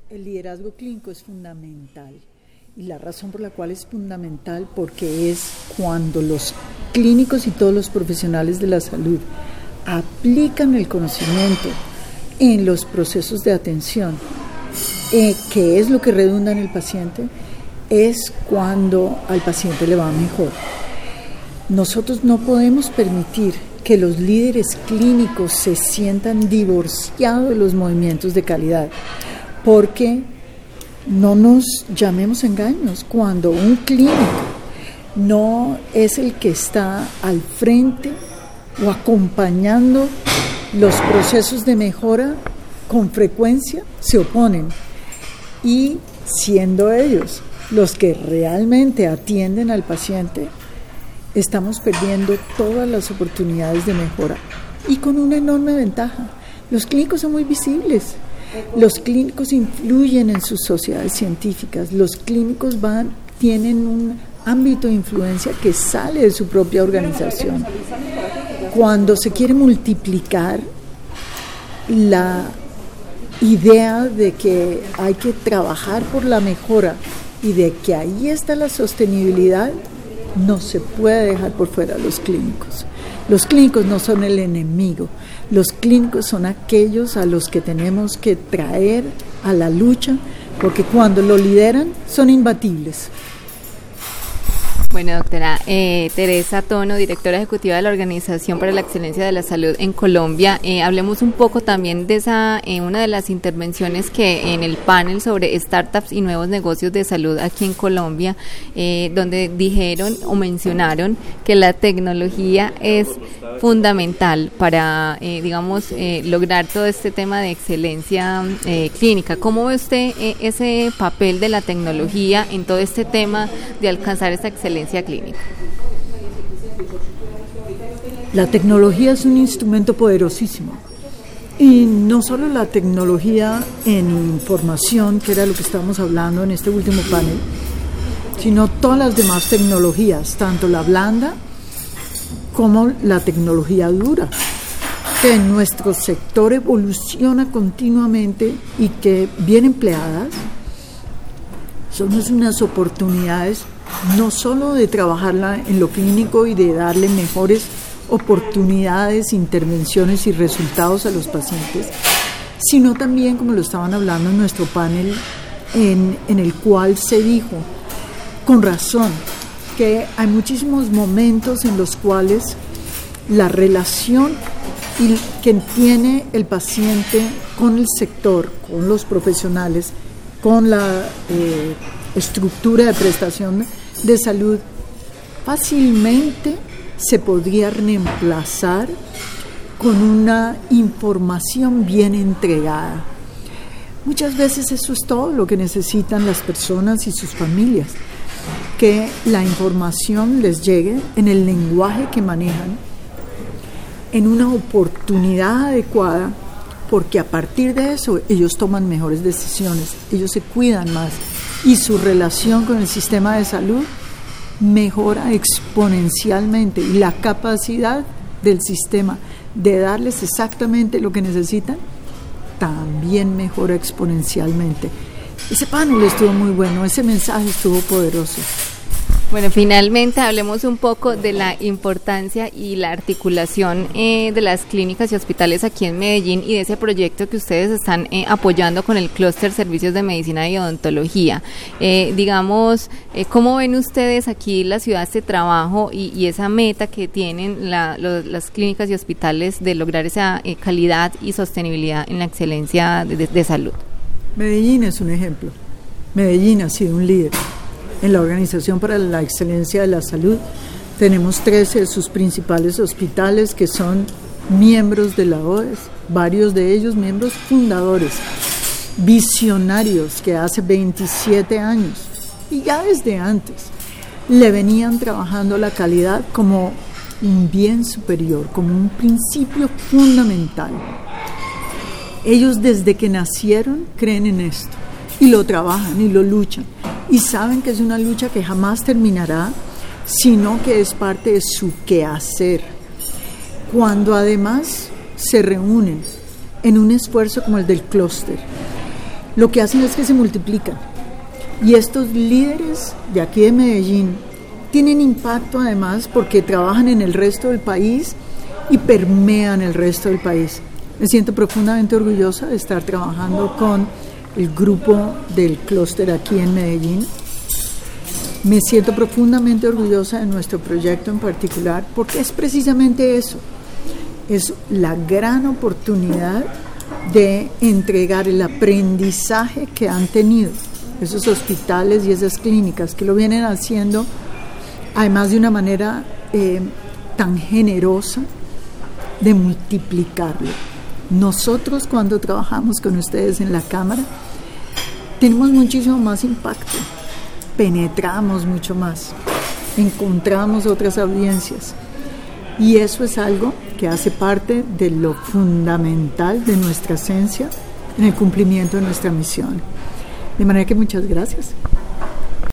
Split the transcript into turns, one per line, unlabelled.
El liderazgo clínico es fundamental y la razón por la cual es fundamental porque es cuando los clínicos y todos los profesionales de la salud aplican el conocimiento en los procesos de atención, que es lo que redunda en el paciente, es cuando al paciente le va mejor. Nosotros no podemos permitir que los líderes clínicos se sientan divorciados de los movimientos de calidad, porque no nos llamemos engaños, cuando un clínico no es el que está al frente o acompañando los procesos de mejora, con frecuencia se oponen, y siendo ellos los que realmente atienden al paciente, estamos perdiendo todas las oportunidades de mejora, y con una enorme ventaja: los clínicos son muy visibles, los clínicos influyen en sus sociedades científicas, los clínicos tienen un ámbito de influencia que sale de su propia organización. Cuando se quiere multiplicar la idea de que hay que trabajar por la mejora y de que ahí está la sostenibilidad, no se puede dejar por fuera a los clínicos. Los clínicos no son el enemigo, los clínicos son aquellos a los que tenemos que traer a la lucha, porque cuando lo lideran son imbatibles.
Bueno, doctora Teresa Tono, directora ejecutiva de la Organización para la Excelencia de la Salud en Colombia, hablemos un poco también de una de las intervenciones que en el panel sobre startups y nuevos negocios de salud aquí en Colombia, donde dijeron o mencionaron que la tecnología es fundamental para, lograr todo este tema de excelencia clínica. ¿Cómo ve usted ese papel de la tecnología en todo este tema de alcanzar esta excelencia clínica?
La tecnología es un instrumento poderosísimo, y no solo la tecnología en información, que era lo que estábamos hablando en este último panel, sino todas las demás tecnologías, tanto la blanda como la tecnología dura, que en nuestro sector evoluciona continuamente y que bien empleadas son unas oportunidades no solo de trabajarla en lo clínico y de darle mejores oportunidades, intervenciones y resultados a los pacientes, sino también, como lo estaban hablando en nuestro panel, en el cual se dijo, con razón, que hay muchísimos momentos en los cuales la relación que tiene el paciente con el sector, con los profesionales, con la estructura de prestación de salud, fácilmente se podría reemplazar con una información bien entregada. Muchas veces eso es todo lo que necesitan las personas y sus familias, que la información les llegue en el lenguaje que manejan, en una oportunidad adecuada, porque a partir de eso ellos toman mejores decisiones, ellos se cuidan más y su relación con el sistema de salud mejora exponencialmente, y la capacidad del sistema de darles exactamente lo que necesitan también mejora exponencialmente. Ese panel estuvo muy bueno, ese mensaje estuvo poderoso.
Bueno, finalmente hablemos un poco de la importancia y la articulación de las clínicas y hospitales aquí en Medellín y de ese proyecto que ustedes están apoyando con el Clúster Servicios de Medicina y Odontología. ¿Cómo ven ustedes aquí en la ciudad este trabajo y esa meta que tienen las clínicas y hospitales de lograr esa calidad y sostenibilidad en la excelencia de salud?
Medellín es un ejemplo. Medellín ha sido un líder. En la Organización para la Excelencia de la Salud tenemos 13 de sus principales hospitales que son miembros de la OES, varios de ellos miembros fundadores, visionarios que hace 27 años y ya desde antes le venían trabajando la calidad como un bien superior, como un principio fundamental. Ellos desde que nacieron creen en esto y lo trabajan y lo luchan. Y saben que es una lucha que jamás terminará, sino que es parte de su quehacer. Cuando además se reúnen en un esfuerzo como el del clúster, lo que hacen es que se multiplican. Y estos líderes de aquí de Medellín tienen impacto además porque trabajan en el resto del país y permean el resto del país. Me siento profundamente orgullosa de estar trabajando con el grupo del clúster aquí en Medellín. Me siento profundamente orgullosa de nuestro proyecto en particular porque es precisamente eso. Es la gran oportunidad de entregar el aprendizaje que han tenido esos hospitales y esas clínicas que lo vienen haciendo, además de una manera tan generosa, de multiplicarlo. Nosotros cuando trabajamos con ustedes en la Cámara tenemos muchísimo más impacto, penetramos mucho más, encontramos otras audiencias y eso es algo que hace parte de lo fundamental de nuestra esencia en el cumplimiento de nuestra misión. De manera que muchas gracias.